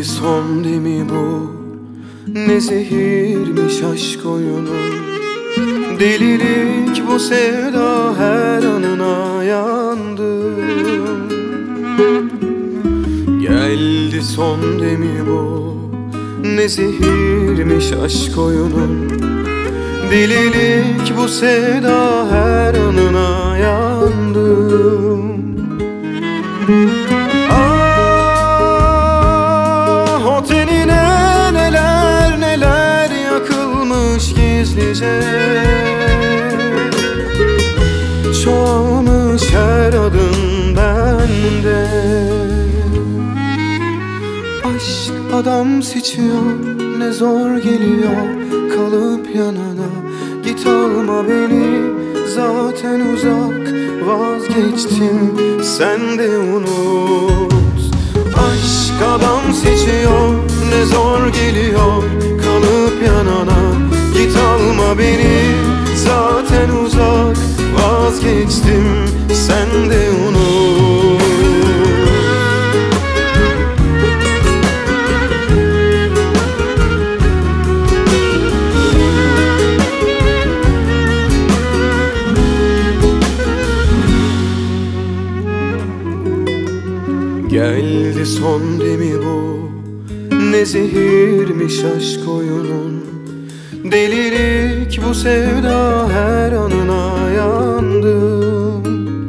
son değil mi bu? Ne zehirmiş aşk oyunu. Delilik bu sevda, her anına yandım. Geldi son değil mi bu? Ne zehirmiş aşk oyunu. Delilik bu sevda, her anına yandım. Ah, o tenine neler neler yakılmış gizlice. Çoğalmış her adım bende. Aşk adam seçiyor, ne zor geliyor kalıp yanına. Git alma beni, zaten uzak, vazgeçtim, sen de unut. Aşk adam seçiyor, ne zor geliyor kalıp yanına. Git alma beni, zaten uzak, vazgeçtim, sen de unut. Geldi son değil mi bu? Ne zehirmiş aşk oyunun. Delilik bu sevda, her anına yandım.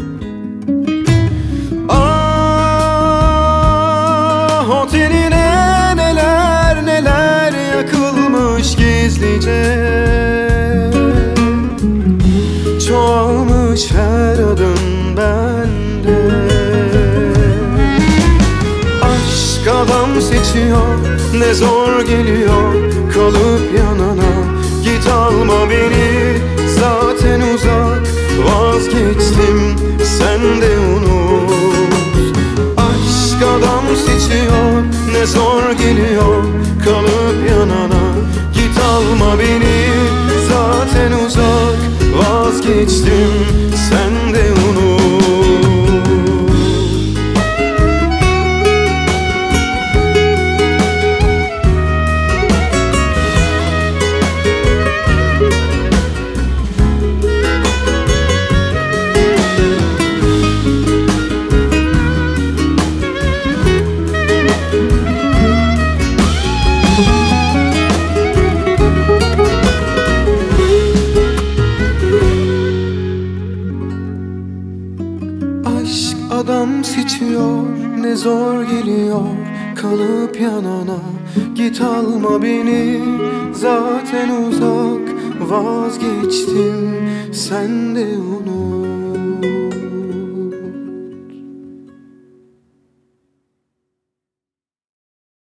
Ah, o tenine neler neler yakılmış gizlice. Çoğalmış her adım bende. Adam seçiyor, ne zor geliyor kalıp yanına. Git alma beni, zaten uzak, vazgeçtim, sen de unut. Aşk adam seçiyor, ne zor geliyor kalıp yanına. Git alma beni, zaten uzak, vazgeçtim, sen de unut. Adam seçiyor, ne zor geliyor kalıp yanına. Git alma beni, zaten uzak, vazgeçtim, sen de unut.